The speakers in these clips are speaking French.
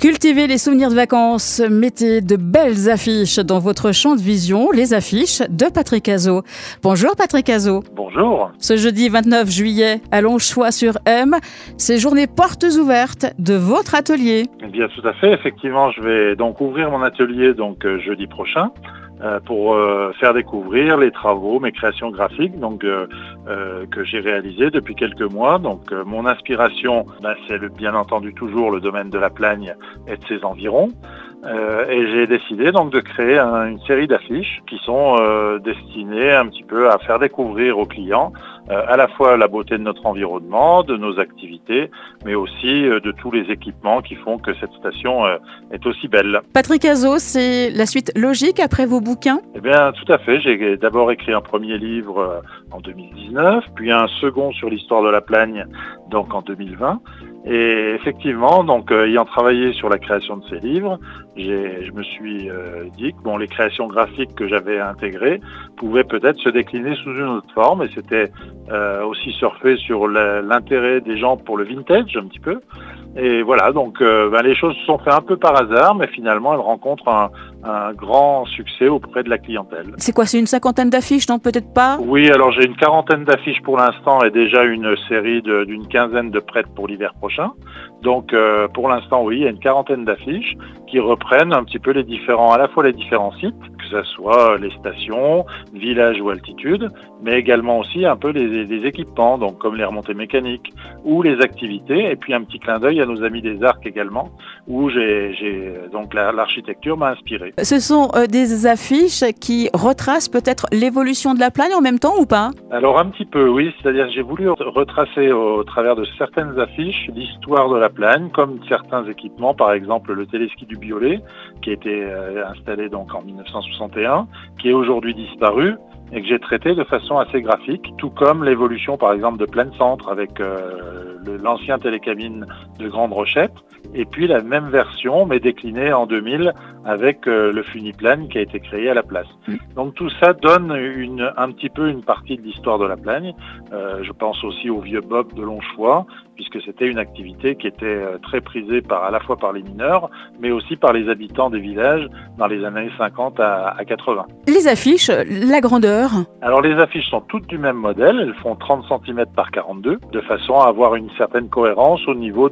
Cultivez les souvenirs de vacances, mettez de belles affiches dans votre champ de vision, les affiches de Patrick Cazaux. Bonjour Patrick Cazaux. Bonjour. Ce jeudi 29 juillet, à Longchoix-sur-M, c'est journée portes ouvertes de votre atelier. Eh bien tout à fait, effectivement, je vais donc ouvrir mon atelier jeudi prochain pour faire découvrir les travaux, mes créations graphiques que j'ai réalisées depuis quelques mois. Mon inspiration, c'est bien entendu toujours le domaine de la Plagne et de ses environs. Et j'ai décidé de créer une série d'affiches qui sont destinées un petit peu à faire découvrir aux clients à la fois la beauté de notre environnement, de nos activités, mais aussi de tous les équipements qui font que cette station est aussi belle. Patrick Cazaux, c'est la suite logique après vos bouquins ? Eh bien, tout à fait. J'ai d'abord écrit un premier livre en 2019, puis un second sur l'histoire de la Plagne, en 2020. Et effectivement, ayant travaillé sur la création de ces livres, je me suis dit que les créations graphiques que j'avais intégrées pouvaient peut-être se décliner sous une autre forme, et c'était aussi surfer sur l'intérêt des gens pour le vintage un petit peu. Et voilà, les choses se sont faites un peu par hasard, mais finalement elles rencontrent un grand succès auprès de la clientèle. C'est quoi, c'est une cinquantaine d'affiches, non, peut-être pas ? Oui, alors j'ai une quarantaine d'affiches pour l'instant et déjà une série d'une quinzaine de prêtes pour l'hiver prochain. Pour l'instant, oui, il y a une quarantaine d'affiches qui reprennent un petit peu à la fois les différents sites, que ce soit les stations, villages ou altitudes, mais également aussi un peu les équipements, comme les remontées mécaniques ou les activités, et puis un petit clin d'œil à nos amis des Arcs également, où l'architecture m'a inspiré. Ce sont des affiches qui retracent peut-être l'évolution de la Plagne en même temps ou pas ? Alors un petit peu, oui, c'est-à-dire que j'ai voulu retracer au travers de certaines affiches l'histoire de la Plagne, comme certains équipements, par exemple le téléski du Biolay, qui a été installé en 1961, qui est aujourd'hui disparu, et que j'ai traité de façon assez graphique, tout comme l'évolution par exemple de Plaine Centre avec l'ancien télécabine de Grande Rochette, et puis la même version mais déclinée en 2000 avec le Funiplagne qui a été créé à la place. Donc tout ça donne un petit peu une partie de l'histoire de la Plagne. Je pense aussi au vieux bob de Longchoix, puisque c'était une activité qui était très prisée à la fois par les mineurs, mais aussi par les habitants des villages dans les années 50 à 80. Les affiches, la grandeur ? Alors les affiches sont toutes du même modèle, elles font 30 cm par 42, de façon à avoir une certaine cohérence au niveau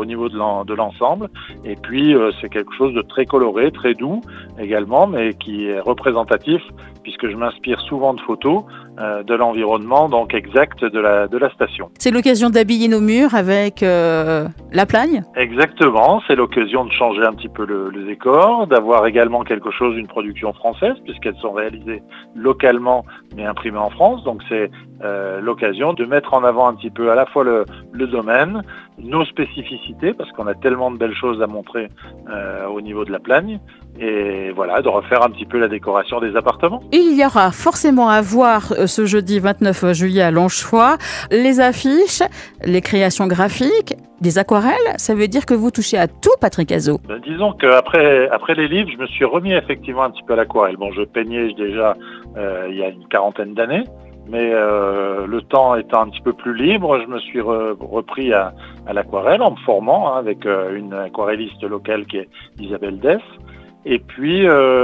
de l'ensemble. Et puis c'est quelque chose de très coloré, très doux également, mais qui est représentatif, puisque je m'inspire souvent de photos de l'environnement exact de la station. C'est l'occasion d'habiller nos murs avec la Plagne ? Exactement, c'est l'occasion de changer un petit peu le décor, d'avoir également une production française, puisqu'elles sont réalisées localement mais imprimées en France. Donc c'est l'occasion de mettre en avant un petit peu à la fois le domaine, nos spécificités, parce qu'on a tellement de belles choses à montrer au niveau de la Plagne, et voilà, de refaire un petit peu la décoration des appartements. Il y aura forcément à voir ce jeudi 29 juillet à Longchoix les affiches, les créations graphiques, des aquarelles. Ça veut dire que vous touchez à tout, Patrick Cazaux. Disons qu'après les livres, je me suis remis effectivement un petit peu à l'aquarelle. Je peignais déjà il y a une quarantaine d'années, mais le temps étant un petit peu plus libre, je me suis repris à l'aquarelle en me formant avec une aquarelliste locale qui est Isabelle Dess. Et puis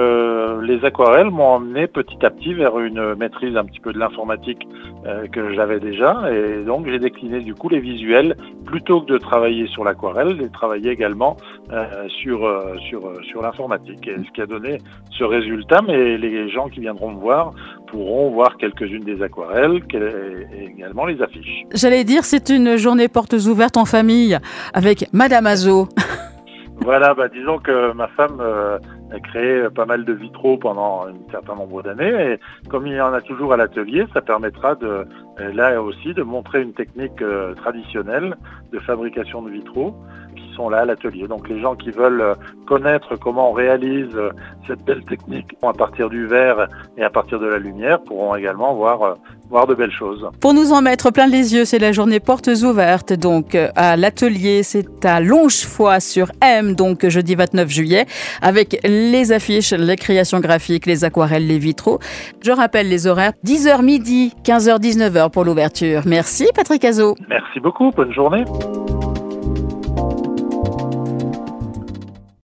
les aquarelles m'ont emmené petit à petit vers une maîtrise un petit peu de l'informatique que j'avais déjà, et donc j'ai décliné du coup les visuels plutôt que de travailler sur l'aquarelle, de travailler également sur l'informatique, et ce qui a donné ce résultat. Mais les gens qui viendront me voir pourront voir quelques-unes des aquarelles et également les affiches. J'allais dire, c'est une journée portes ouvertes en famille avec Madame Cazaux. Voilà, disons que ma femme a créé pas mal de vitraux pendant un certain nombre d'années, et comme il y en a toujours à l'atelier, ça permettra là aussi de montrer une technique traditionnelle de fabrication de vitraux qui sont là à l'atelier. Donc les gens qui veulent connaître comment on réalise cette belle technique à partir du verre et à partir de la lumière pourront également voir de belles choses. Pour nous en mettre plein les yeux, c'est la journée portes ouvertes à l'atelier. C'est à Longchoix-sur-M, jeudi 29 juillet, avec les affiches, les créations graphiques, les aquarelles, les vitraux. Je rappelle les horaires, 10h midi, 15h, 19h pour l'ouverture. Merci Patrick Cazaux. Merci beaucoup, bonne journée.